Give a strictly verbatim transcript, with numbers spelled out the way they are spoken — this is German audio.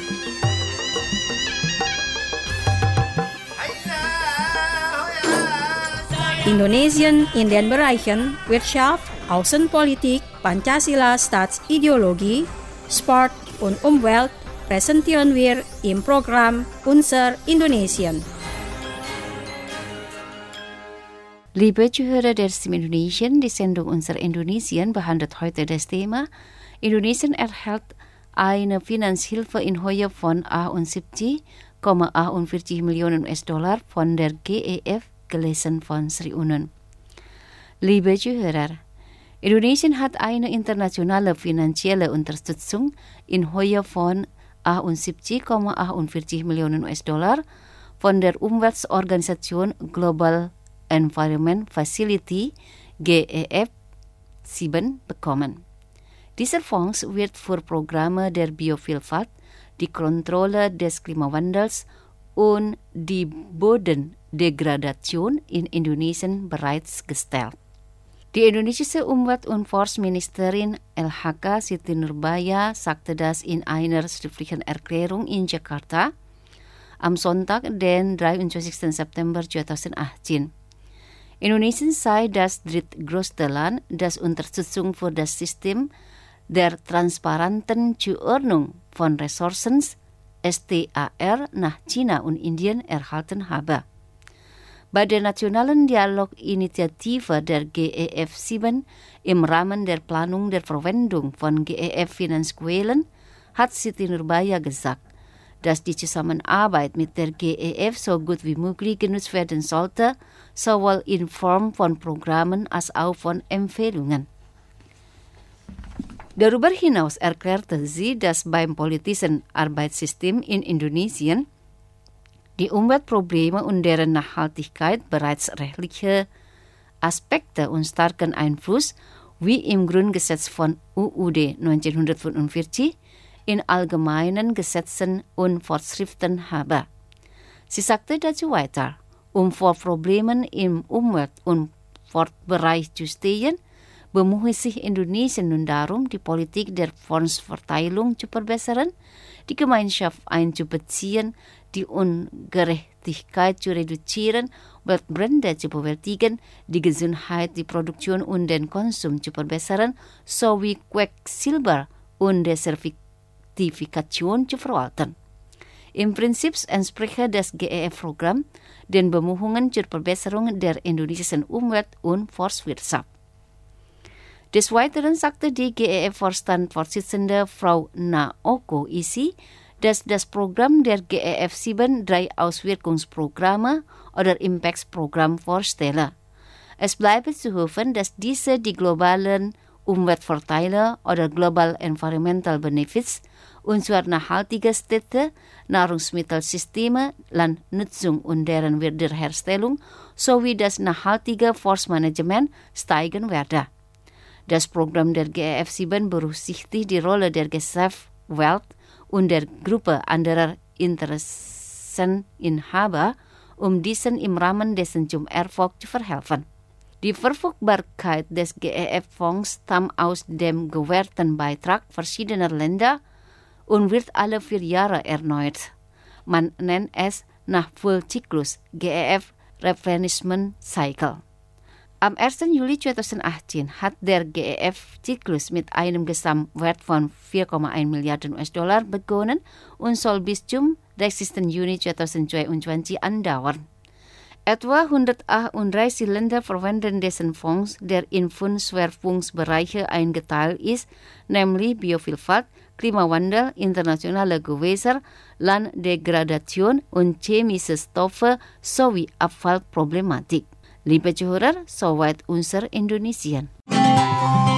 Indonesian in den Bereichen Wirtschaft, Außenpolitik, Pancasila Staatsideologie, Sport und Umwelt präsentieren wir im Programm Unser Indonesien. Liebe Zuhörer der Stimme Indonesien, die Sendung Unser Indonesien behandelt heute das Thema Indonesien erhält eine Finanzhilfe in Höhe von achundsiebzig Komma achtundvierzig Millionen U S-Dollar von der G E F, gelesen von Sri Unun. Liebe Zuhörer, Indonesien hat eine internationale finanzielle Unterstützung in Höhe von achundsiebzig Komma achtundvierzig Millionen U S-Dollar von der Umweltorganisation Global Environment Facility G E F sieben bekommen. Dieser Fonds wird für Programme der Biovielfalt, die Kontrolle des Klimawandels und die Bodendegradation in Indonesien bereitgestellt. Die indonesische Umwelt- und Forstministerin L H K Siti Nurbaya sagte das in einer schriftlichen Erklärung in Jakarta am Sonntag, den dreiundzwanzigsten September zweitausendachtzehn. Indonesien sei das drittgrößte Land, das Unterstützung für das System der transparenten Zuordnung von Ressourcen S T A R nach China und Indien erhalten habe. Bei der nationalen Dialoginitiative der G E F sieben im Rahmen der Planung der Verwendung von G E F-Finanzquellen hat Siti Nurbaya gesagt, dass die Zusammenarbeit mit der G E F so gut wie möglich genutzt werden sollte, sowohl in Form von Programmen als auch von Empfehlungen. Darüber hinaus erklärte sie, dass beim politischen Arbeitssystem in Indonesien die Umweltprobleme und deren Nachhaltigkeit bereits rechtliche Aspekte und starken Einfluss, wie im Grundgesetz von U U D neunzehnhundertfünfundvierzig, in allgemeinen Gesetzen und Vorschriften habe. Sie sagte dazu weiter, um vor Problemen im Umwelt- und Forstbereich zu stehen, bemüht sich Indonesien nun darum, die Politik der Fondsverteilung zu verbessern, die Gemeinschaft einzubeziehen, die Ungerechtigkeit zu reduzieren, Umweltbrände zu bewältigen, die Gesundheit, die Produktion und den Konsum zu verbessern, sowie Quecksilber und Desertifikation zu verwalten. Im Prinzip entspricht das G E F-Programm den Bemühungen zur Verbesserung der indonesischen Umwelt- und Forstwirtschaft. Des Weiteren sagte die G E F-Vorstandsvorsitzende Frau Naoko Isi, dass das Programm der G E F sieben drei Auswirkungsprogramme oder Impacts-Programm vorstelle. Es bleibe zu hoffen, dass diese die globalen Umweltvorteile oder Global Environmental Benefits und zur nachhaltigen Städte, Nahrungsmittelsysteme, Landnutzung und deren Wiederherstellung sowie das nachhaltige Forstmanagement steigen werde. Das Programm der G E F sieben berücksichtigt die Rolle der Gesellschaft und der Gruppe anderer Interesseninhaber, um diesen im Rahmen dessen zum Erfolg zu verhelfen. Die Verfügbarkeit des G E F-Fonds stammt aus dem gewährten Beitrag verschiedener Länder und wird alle vier Jahre erneuert. Man nennt es nach Full-Zyklus G E F Replenishment Cycle. Am ersten Juli zweitausendachtzehn hat der G E F-Zyklus mit einem Gesamtwert von vier Komma eins Milliarden U S-Dollar begonnen und soll bis zum dreißigsten Juni zweitausendzweiundzwanzig andauern. Etwa hundertachtunddreißig Länder verwenden diesen Fonds, der in fünf Schwerpunktbereiche eingeteilt ist, nämlich Biovielfalt, Klimawandel, internationale Gewässer, Landdegradation und chemische Stoffe sowie Abfallproblematik. Liebe Zuhörer, soweit unser Indonesien.